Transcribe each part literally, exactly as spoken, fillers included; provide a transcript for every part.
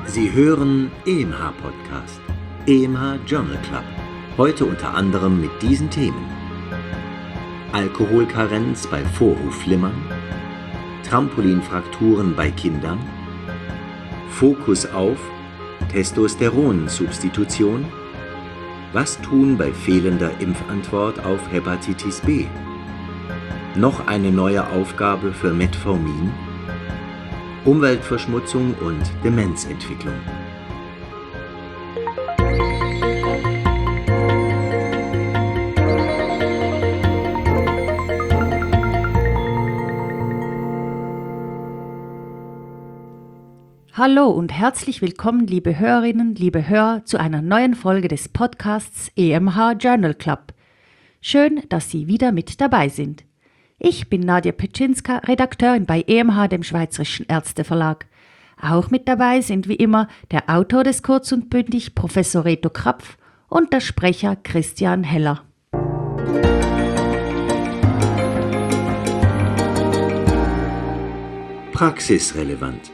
Sie hören E M H-Podcast, E M H Journal Club. Heute unter anderem mit diesen Themen: Alkoholkarenz bei Vorhofflimmern, Trampolinfrakturen bei Kindern, Fokus auf Testosteronsubstitution, was tun bei fehlender Impfantwort auf Hepatitis B, noch eine neue Aufgabe für Metformin, Umweltverschmutzung und Demenzentwicklung. Hallo und herzlich willkommen, liebe Hörerinnen, liebe Hörer, zu einer neuen Folge des Podcasts E M H Journal Club. Schön, dass Sie wieder mit dabei sind. Ich bin Nadja Petschinska, Redakteurin bei E M H, dem Schweizerischen Ärzteverlag. Auch mit dabei sind wie immer der Autor des Kurz und Bündig, Professor Reto Krapf, und der Sprecher Christian Heller. Praxisrelevant.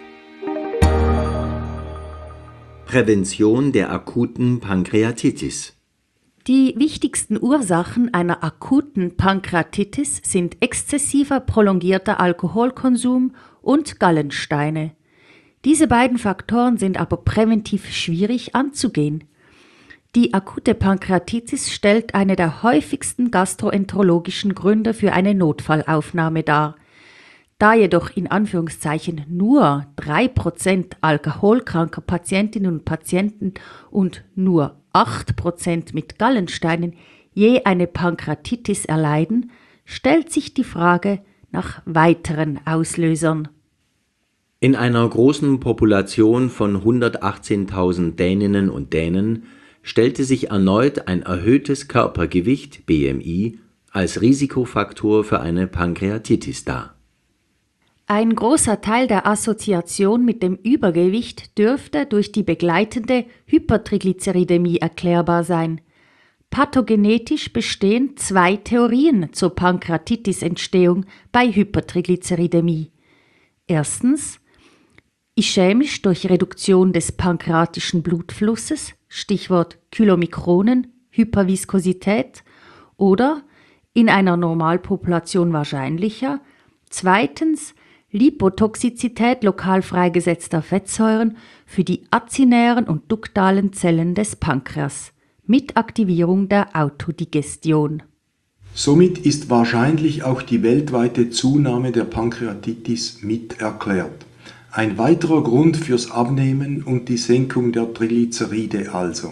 Prävention der akuten Pankreatitis. Die wichtigsten Ursachen einer akuten Pankreatitis sind exzessiver prolongierter Alkoholkonsum und Gallensteine. Diese beiden Faktoren sind aber präventiv schwierig anzugehen. Die akute Pankreatitis stellt eine der häufigsten gastroenterologischen Gründe für eine Notfallaufnahme dar. Da jedoch in Anführungszeichen nur drei Prozent alkoholkranker Patientinnen und Patienten und nur acht Prozent mit Gallensteinen je eine Pankreatitis erleiden, stellt sich die Frage nach weiteren Auslösern. In einer großen Population von hundertachtzehntausend Däninnen und Dänen stellte sich erneut ein erhöhtes Körpergewicht B M I als Risikofaktor für eine Pankreatitis dar. Ein großer Teil der Assoziation mit dem Übergewicht dürfte durch die begleitende Hypertriglyceridämie erklärbar sein. Pathogenetisch bestehen zwei Theorien zur Pankreatitis-Entstehung bei Hypertriglyceridämie. Erstens, ischämisch durch Reduktion des pankreatischen Blutflusses, Stichwort Chylomikronen, Hyperviskosität, oder in einer Normalpopulation wahrscheinlicher. Zweitens, Lipotoxizität lokal freigesetzter Fettsäuren für die azinären und duktalen Zellen des Pankreas mit Aktivierung der Autodigestion. Somit ist wahrscheinlich auch die weltweite Zunahme der Pankreatitis mit erklärt. Ein weiterer Grund fürs Abnehmen und die Senkung der Triglyceride also.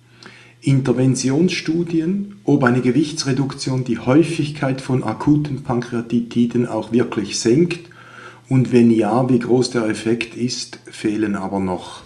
Interventionsstudien, ob eine Gewichtsreduktion die Häufigkeit von akuten Pankreatitiden auch wirklich senkt und wenn ja, wie groß der Effekt ist, fehlen aber noch.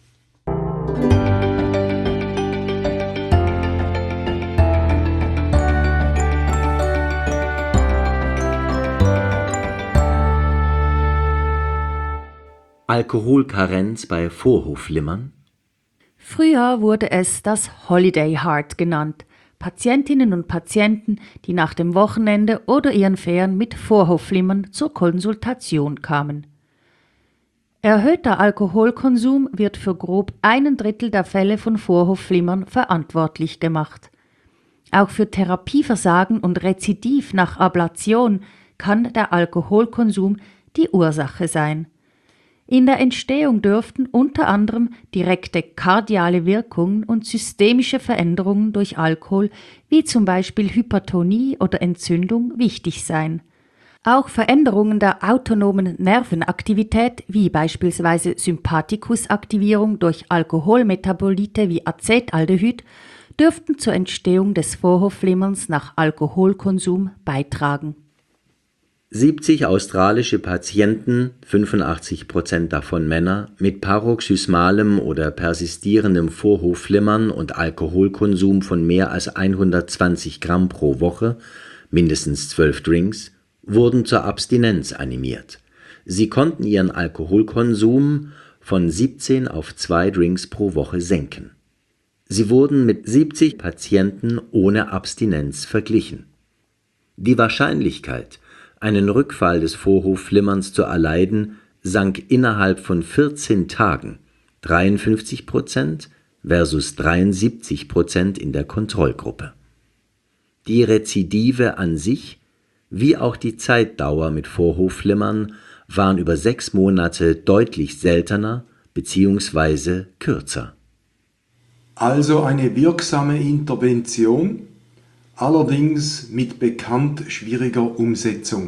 Alkoholkarenz bei Vorhofflimmern. Früher wurde es das Holiday Heart genannt. Patientinnen und Patienten, die nach dem Wochenende oder ihren Ferien mit Vorhofflimmern zur Konsultation kamen. Erhöhter Alkoholkonsum wird für grob einen Drittel der Fälle von Vorhofflimmern verantwortlich gemacht. Auch für Therapieversagen und Rezidiv nach Ablation kann der Alkoholkonsum die Ursache sein. In der Entstehung dürften unter anderem direkte kardiale Wirkungen und systemische Veränderungen durch Alkohol, wie zum Beispiel Hypertonie oder Entzündung, wichtig sein. Auch Veränderungen der autonomen Nervenaktivität, wie beispielsweise Sympathikusaktivierung durch Alkoholmetabolite wie Acetaldehyd, dürften zur Entstehung des Vorhofflimmerns nach Alkoholkonsum beitragen. siebzig australische Patienten, fünfundachtzig Prozent davon Männer, mit paroxysmalem oder persistierendem Vorhofflimmern und Alkoholkonsum von mehr als hundertzwanzig Gramm pro Woche, mindestens zwölf Drinks, wurden zur Abstinenz animiert. Sie konnten ihren Alkoholkonsum von siebzehn auf zwei Drinks pro Woche senken. Sie wurden mit siebzig Patienten ohne Abstinenz verglichen. Die Wahrscheinlichkeit, einen Rückfall des Vorhofflimmerns zu erleiden, sank innerhalb von vierzehn Tagen dreiundfünfzig Prozent versus dreiundsiebzig Prozent in der Kontrollgruppe. Die Rezidive an sich, wie auch die Zeitdauer mit Vorhofflimmern, waren über sechs Monate deutlich seltener bzw. kürzer. Also eine wirksame Intervention, allerdings mit bekannt schwieriger Umsetzung.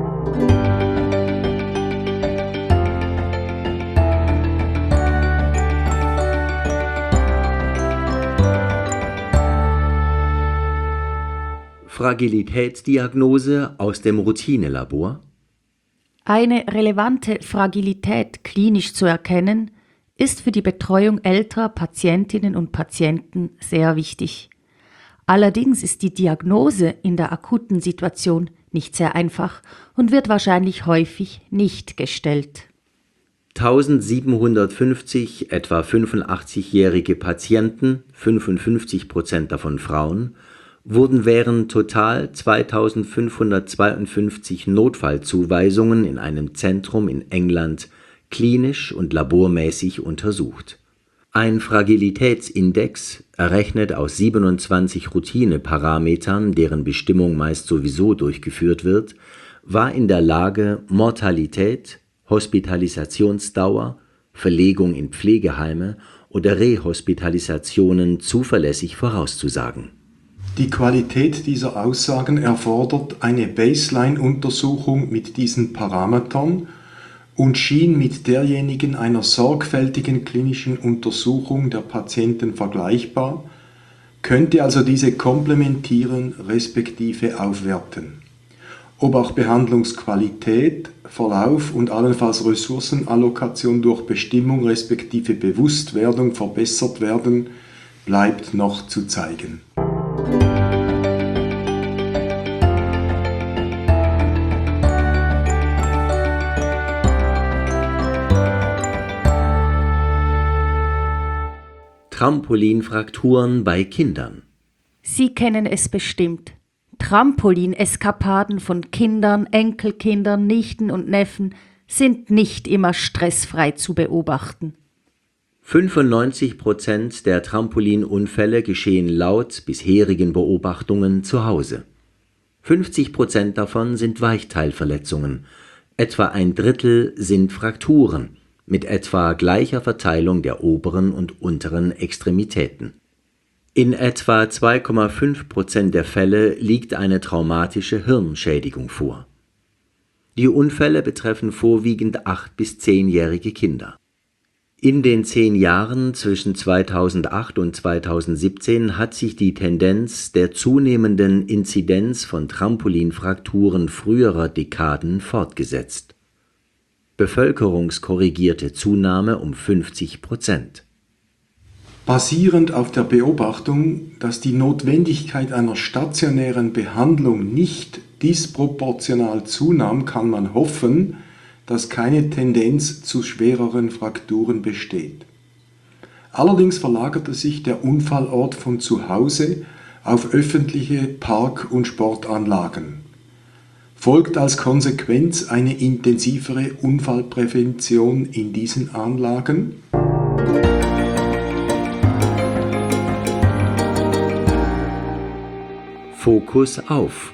Fragilitätsdiagnose aus dem Routinelabor. Eine relevante Fragilität klinisch zu erkennen, ist für die Betreuung älterer Patientinnen und Patienten sehr wichtig. Allerdings ist die Diagnose in der akuten Situation nicht sehr einfach und wird wahrscheinlich häufig nicht gestellt. eintausendsiebenhundertfünfzig etwa fünfundachtzigjährige Patienten, fünfundfünfzig Prozent davon Frauen, wurden während total zweitausendfünfhundertzweiundfünfzig Notfallzuweisungen in einem Zentrum in England klinisch und labormäßig untersucht. Ein Fragilitätsindex, errechnet aus siebenundzwanzig Routineparametern, deren Bestimmung meist sowieso durchgeführt wird, war in der Lage, Mortalität, Hospitalisationsdauer, Verlegung in Pflegeheime oder Rehospitalisationen zuverlässig vorauszusagen. Die Qualität dieser Aussagen erfordert eine Baseline-Untersuchung mit diesen Parametern und schien mit derjenigen einer sorgfältigen klinischen Untersuchung der Patienten vergleichbar, könnte also diese komplementieren respektive aufwerten. Ob auch Behandlungsqualität, Verlauf und allenfalls Ressourcenallokation durch Bestimmung respektive Bewusstwerdung verbessert werden, bleibt noch zu zeigen. Trampolinfrakturen bei Kindern. Sie kennen es bestimmt. Trampolineskapaden von Kindern, Enkelkindern, Nichten und Neffen sind nicht immer stressfrei zu beobachten. fünfundneunzig Prozent der Trampolinunfälle geschehen laut bisherigen Beobachtungen zu Hause. fünfzig Prozent davon sind Weichteilverletzungen, etwa ein Drittel sind Frakturen, mit etwa gleicher Verteilung der oberen und unteren Extremitäten. In etwa zwei Komma fünf Prozent der Fälle liegt eine traumatische Hirnschädigung vor. Die Unfälle betreffen vorwiegend acht- bis zehnjährige Kinder. In den zehn Jahren zwischen zweitausendacht und zweitausendsiebzehn hat sich die Tendenz der zunehmenden Inzidenz von Trampolinfrakturen früherer Dekaden fortgesetzt. Bevölkerungskorrigierte Zunahme um fünfzig Prozent. Basierend auf der Beobachtung, dass die Notwendigkeit einer stationären Behandlung nicht disproportional zunahm, kann man hoffen, dass keine Tendenz zu schwereren Frakturen besteht. Allerdings verlagerte sich der Unfallort von zu Hause auf öffentliche Park- und Sportanlagen. Folgt als Konsequenz eine intensivere Unfallprävention in diesen Anlagen? Fokus auf.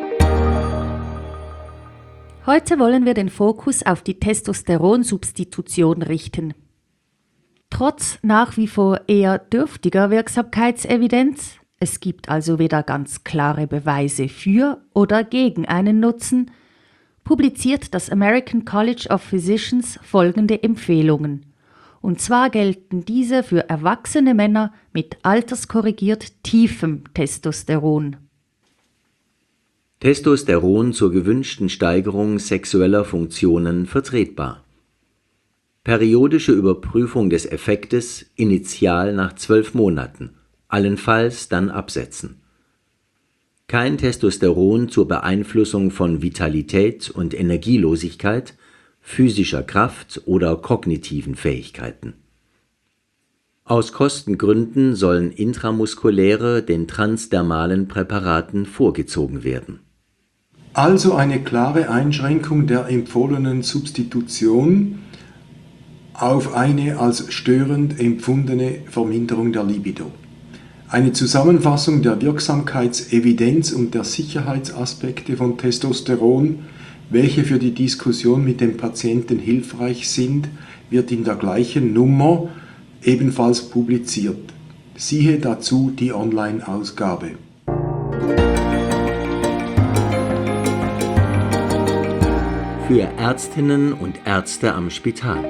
Heute wollen wir den Fokus auf die Testosteronsubstitution richten. Trotz nach wie vor eher dürftiger Wirksamkeitsevidenz, es gibt also weder ganz klare Beweise für oder gegen einen Nutzen, publiziert das American College of Physicians folgende Empfehlungen. Und zwar gelten diese für erwachsene Männer mit alterskorrigiert tiefem Testosteron. Testosteron zur gewünschten Steigerung sexueller Funktionen vertretbar. Periodische Überprüfung des Effektes initial nach zwölf Monaten, allenfalls dann absetzen. Kein Testosteron zur Beeinflussung von Vitalität und Energielosigkeit, physischer Kraft oder kognitiven Fähigkeiten. Aus Kostengründen sollen intramuskuläre den transdermalen Präparaten vorgezogen werden. Also eine klare Einschränkung der empfohlenen Substitution, auf eine als störend empfundene Verminderung der Libido. Eine Zusammenfassung der Wirksamkeitsevidenz und der Sicherheitsaspekte von Testosteron, welche für die Diskussion mit dem Patienten hilfreich sind, wird in der gleichen Nummer ebenfalls publiziert. Siehe dazu die Online-Ausgabe. Für Ärztinnen und Ärzte am Spital.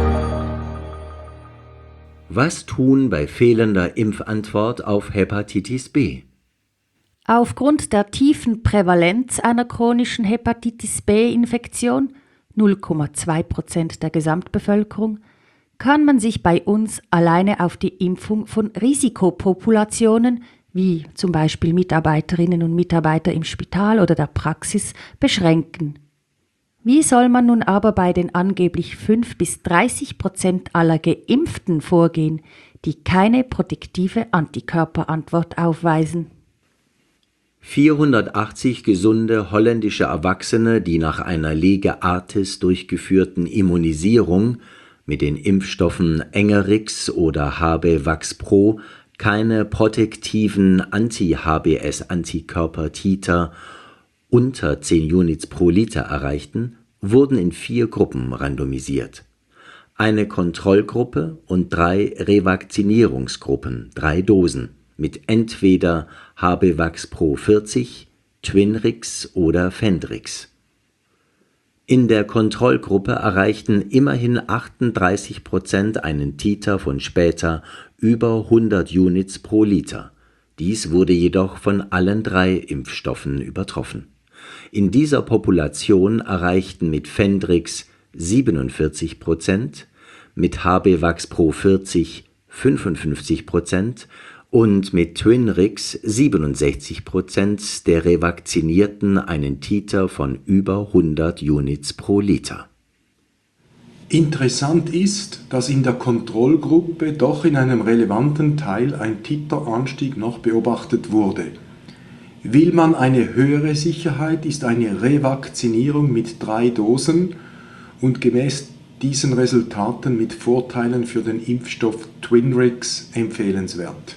Was tun bei fehlender Impfantwort auf Hepatitis B? Aufgrund der tiefen Prävalenz einer chronischen Hepatitis B-Infektion, null Komma zwei Prozent der Gesamtbevölkerung, kann man sich bei uns alleine auf die Impfung von Risikopopulationen, wie zum Beispiel Mitarbeiterinnen und Mitarbeiter im Spital oder der Praxis, beschränken. Wie soll man nun aber bei den angeblich fünf bis dreißig Prozent aller Geimpften vorgehen, die keine protektive Antikörperantwort aufweisen? vierhundertachtzig gesunde holländische Erwachsene, die nach einer Lege Artis durchgeführten Immunisierung mit den Impfstoffen Engerix oder H B Vax Pro keine protektiven Anti-H B S-Antikörper-Titer unter zehn Units pro Liter erreichten, wurden in vier Gruppen randomisiert. Eine Kontrollgruppe und drei Revakzinierungsgruppen, drei Dosen, mit entweder H B Vax Pro vierzig, Twinrix oder Fendrix. In der Kontrollgruppe erreichten immerhin achtunddreißig Prozent einen Titer von später über hundert Units pro Liter. Dies wurde jedoch von allen drei Impfstoffen übertroffen. In dieser Population erreichten mit Fendrix siebenundvierzig Prozent, mit H B Vax Pro vierzig fünfundfünfzig Prozent und mit Twinrix siebenundsechzig Prozent der Revakzinierten einen Titer von über hundert Units pro Liter. Interessant ist, dass in der Kontrollgruppe doch in einem relevanten Teil ein Titeranstieg noch beobachtet wurde. Will man eine höhere Sicherheit, ist eine Revakzinierung mit drei Dosen und gemäß diesen Resultaten mit Vorteilen für den Impfstoff Twinrix empfehlenswert.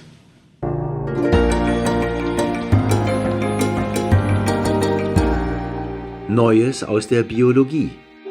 Neues aus der Biologie.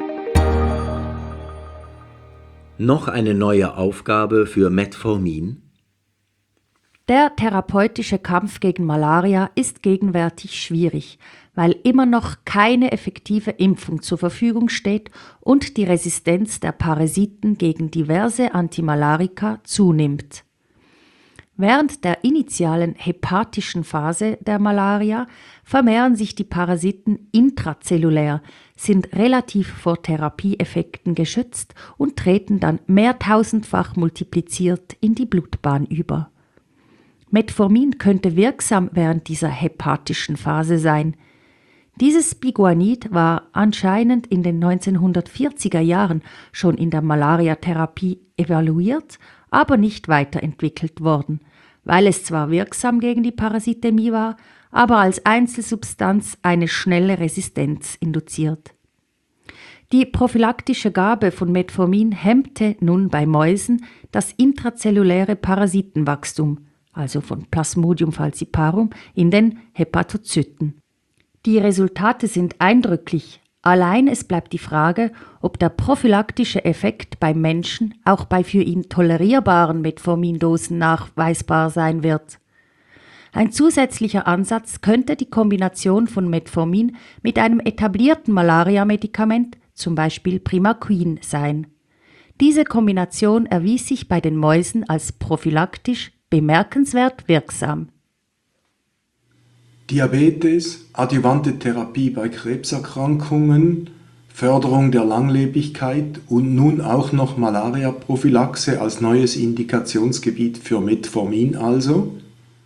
Noch eine neue Aufgabe für Metformin? Der therapeutische Kampf gegen Malaria ist gegenwärtig schwierig, weil immer noch keine effektive Impfung zur Verfügung steht und die Resistenz der Parasiten gegen diverse Antimalarika zunimmt. Während der initialen hepatischen Phase der Malaria vermehren sich die Parasiten intrazellulär, sind relativ vor Therapieeffekten geschützt und treten dann mehrtausendfach multipliziert in die Blutbahn über. Metformin könnte wirksam während dieser hepatischen Phase sein. Dieses Biguanid war anscheinend in den neunzehnhundertvierziger Jahren schon in der Malariatherapie evaluiert, aber nicht weiterentwickelt worden, weil es zwar wirksam gegen die Parasitämie war, aber als Einzelsubstanz eine schnelle Resistenz induziert. Die prophylaktische Gabe von Metformin hemmte nun bei Mäusen das intrazelluläre Parasitenwachstum, also von Plasmodium falciparum, in den Hepatozyten. Die Resultate sind eindrücklich. Allein es bleibt die Frage, ob der prophylaktische Effekt beim Menschen auch bei für ihn tolerierbaren Metformindosen nachweisbar sein wird. Ein zusätzlicher Ansatz könnte die Kombination von Metformin mit einem etablierten Malaria-Medikament, zum Beispiel Primaquin, sein. Diese Kombination erwies sich bei den Mäusen als prophylaktisch bemerkenswert wirksam. Diabetes, adjuvante Therapie bei Krebserkrankungen, Förderung der Langlebigkeit und nun auch noch Malaria-Prophylaxe als neues Indikationsgebiet für Metformin also?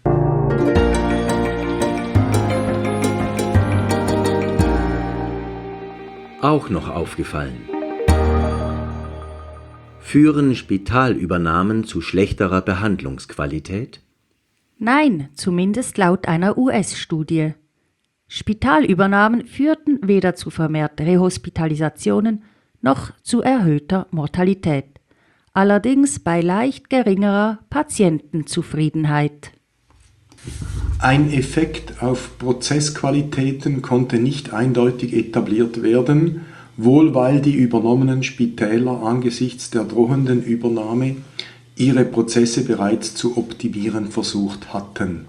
Auch noch aufgefallen. Führen Spitalübernahmen zu schlechterer Behandlungsqualität? Nein, zumindest laut einer U S-Studie. Spitalübernahmen führten weder zu vermehrt Rehospitalisationen noch zu erhöhter Mortalität. allerdings bei leicht geringerer Patientenzufriedenheit. Ein Effekt auf Prozessqualitäten konnte nicht eindeutig etabliert werden, wohl weil die übernommenen Spitäler angesichts der drohenden Übernahme ihre Prozesse bereits zu optimieren versucht hatten.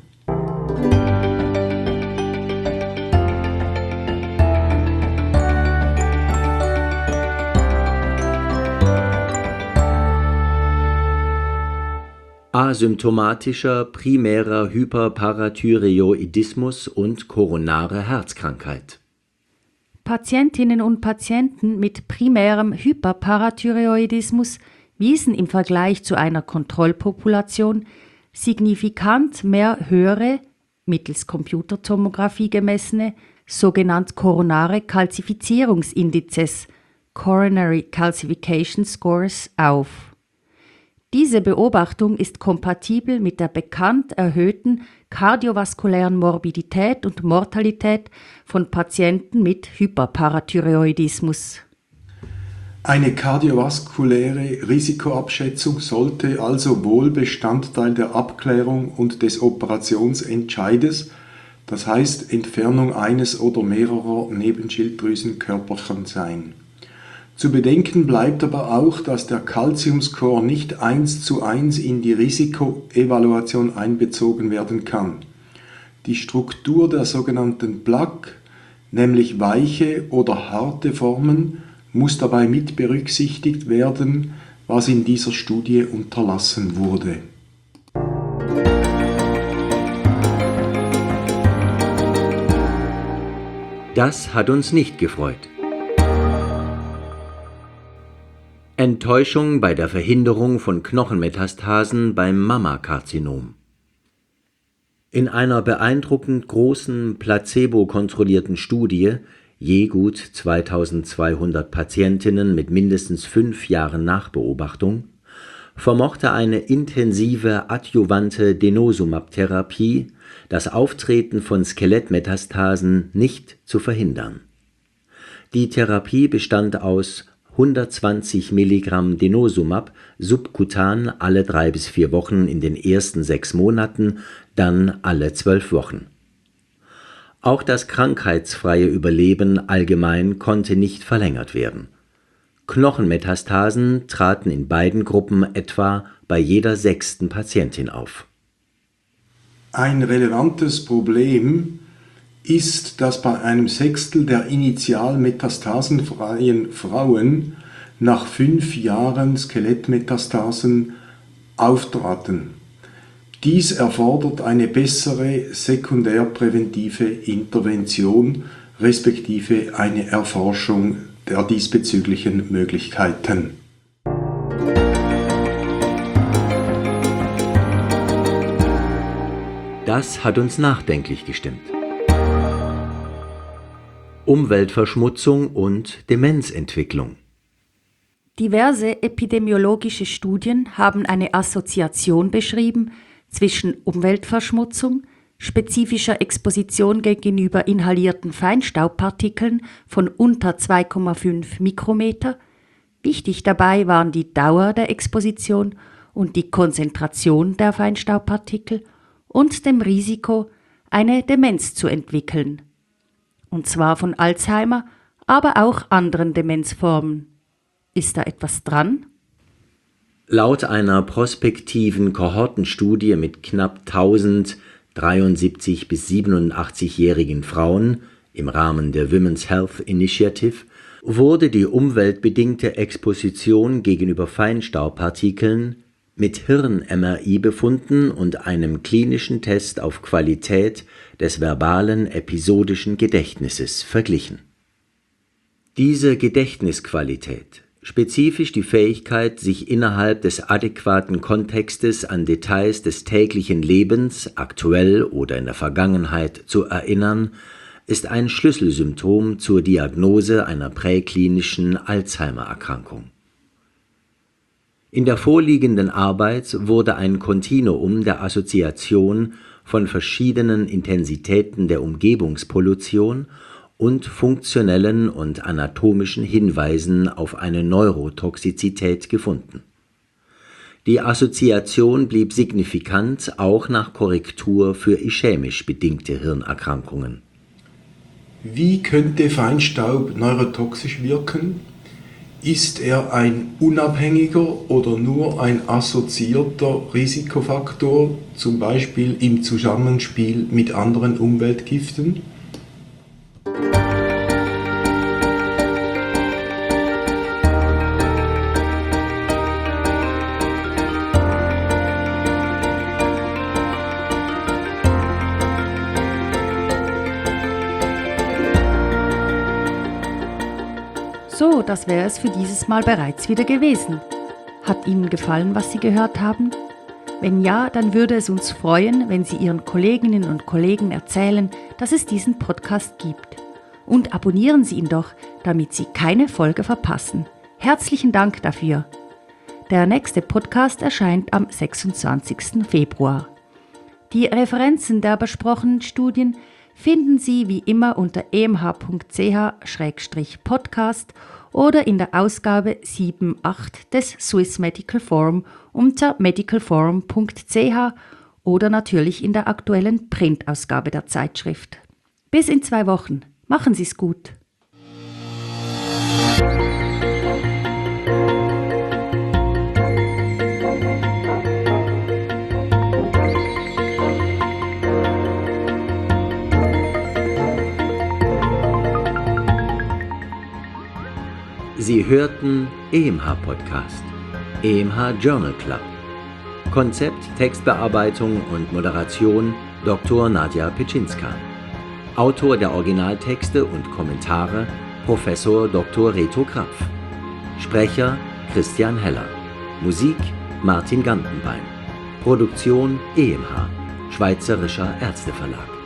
Asymptomatischer primärer Hyperparathyreoidismus und koronare Herzkrankheit. Patientinnen und Patienten mit primärem Hyperparathyreoidismus wiesen im Vergleich zu einer Kontrollpopulation signifikant mehr höhere, mittels Computertomographie gemessene, sogenannte koronare Kalzifizierungsindizes, Coronary Calcification Scores, auf. Diese Beobachtung ist kompatibel mit der bekannt erhöhten kardiovaskulären Morbidität und Mortalität von Patienten mit Hyperparathyreoidismus. Eine kardiovaskuläre Risikoabschätzung sollte also wohl Bestandteil der Abklärung und des Operationsentscheides, das heißt Entfernung eines oder mehrerer Nebenschilddrüsenkörperchen sein. Zu bedenken bleibt aber auch, dass der Calcium-Score nicht eins zu eins in die Risikoevaluation einbezogen werden kann. Die Struktur der sogenannten Plaque, nämlich weiche oder harte Formen, muss dabei mit berücksichtigt werden, was in dieser Studie unterlassen wurde. Das hat uns nicht gefreut. Enttäuschung bei der Verhinderung von Knochenmetastasen beim Mammakarzinom. In einer beeindruckend großen, placebo-kontrollierten Studie, je gut zweitausendzweihundert Patientinnen mit mindestens fünf Jahren Nachbeobachtung, vermochte eine intensive adjuvante Denosumab-Therapie das Auftreten von Skelettmetastasen nicht zu verhindern. Die Therapie bestand aus hundertzwanzig Milligramm Denosumab subkutan alle drei bis vier Wochen in den ersten sechs Monaten, dann alle zwölf Wochen. Auch das krankheitsfreie Überleben allgemein konnte nicht verlängert werden. Knochenmetastasen traten in beiden Gruppen etwa bei jeder sechsten Patientin auf. Ein relevantes Problem ist, dass bei einem Sechstel der initial metastasenfreien Frauen nach fünf Jahren Skelettmetastasen auftraten. Dies erfordert eine bessere sekundärpräventive Intervention respektive eine Erforschung der diesbezüglichen Möglichkeiten. Das hat uns nachdenklich gestimmt. Umweltverschmutzung und Demenzentwicklung. Diverse epidemiologische Studien haben eine Assoziation beschrieben zwischen Umweltverschmutzung, spezifischer Exposition gegenüber inhalierten Feinstaubpartikeln von unter zwei Komma fünf Mikrometer. Wichtig dabei waren die Dauer der Exposition und die Konzentration der Feinstaubpartikel und dem Risiko, eine Demenz zu entwickeln. Und zwar von Alzheimer, aber auch anderen Demenzformen. Ist da etwas dran? Laut einer prospektiven Kohortenstudie mit knapp tausend dreiundsiebzig- bis siebenundachtzig-jährigen Frauen im Rahmen der Women's Health Initiative wurde die umweltbedingte Exposition gegenüber Feinstaubpartikeln mit Hirn-M R I-Befunden und einem klinischen Test auf Qualität des verbalen episodischen Gedächtnisses verglichen. Diese Gedächtnisqualität, spezifisch die Fähigkeit, sich innerhalb des adäquaten Kontextes an Details des täglichen Lebens, aktuell oder in der Vergangenheit, zu erinnern, ist ein Schlüsselsymptom zur Diagnose einer präklinischen Alzheimer-Erkrankung. In der vorliegenden Arbeit wurde ein Kontinuum der Assoziation von verschiedenen Intensitäten der Umgebungspollution und funktionellen und anatomischen Hinweisen auf eine Neurotoxizität gefunden. Die Assoziation blieb signifikant auch nach Korrektur für ischämisch bedingte Hirnerkrankungen. Wie könnte Feinstaub neurotoxisch wirken? Ist er ein unabhängiger oder nur ein assoziierter Risikofaktor, zum Beispiel im Zusammenspiel mit anderen Umweltgiften? So, das wäre es für dieses Mal bereits wieder gewesen. Hat Ihnen gefallen, was Sie gehört haben? Wenn ja, dann würde es uns freuen, wenn Sie Ihren Kolleginnen und Kollegen erzählen, dass es diesen Podcast gibt. Und abonnieren Sie ihn doch, damit Sie keine Folge verpassen. Herzlichen Dank dafür. Der nächste Podcast erscheint am sechsundzwanzigsten Februar. Die Referenzen der besprochenen Studien finden Sie wie immer unter e m h punkt c h Schrägstrich podcast oder in der Ausgabe sieben acht des Swiss Medical Forum unter medicalforum punkt c h oder natürlich in der aktuellen Printausgabe der Zeitschrift. Bis in zwei Wochen. Machen Sie es gut. Sie hörten E M H-Podcast, E M H Journal Club. Konzept, Textbearbeitung und Moderation Doktor Nadja Pitschinska. Autor der Originaltexte und Kommentare Professor Doktor Reto Krapf. Sprecher Christian Heller. Musik Martin Gantenbein. Produktion E M H, Schweizerischer Ärzteverlag.